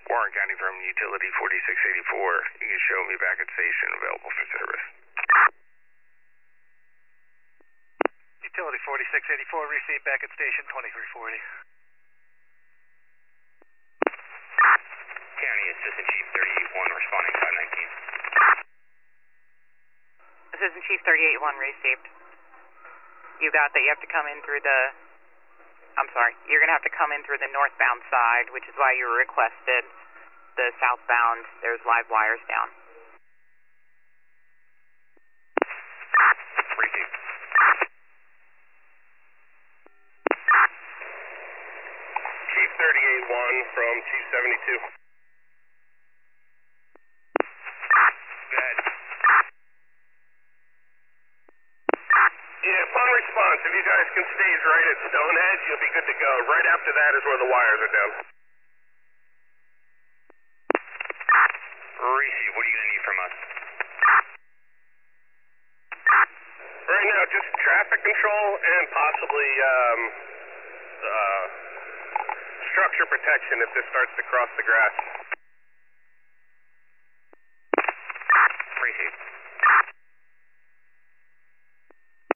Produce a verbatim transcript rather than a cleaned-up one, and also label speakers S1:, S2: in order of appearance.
S1: Warren County from Utility forty-six eighty-four. You can show me back at station available for service.
S2: Utility forty-six eighty-four, receive back at station twenty-three forty.
S3: County Assistant Chief thirty-eight one responding five nineteen.
S4: Assistant Chief thirty-eight one received. You got that. You have to come in through the, I'm sorry, you're going to have to come in through the northbound side, which is why you requested the southbound. There's live wires down.
S3: Received.
S1: Chief thirty-eight one from Chief seventy-two.
S3: Go ahead.
S1: Yeah, upon response, if you guys can stage right at Stonehenge, you'll be good to go. Right after that is where the wires are down.
S3: Receive. What are you going to need from us?
S1: Right now, just traffic control and possibly um, uh, structure protection if this starts to cross the grass.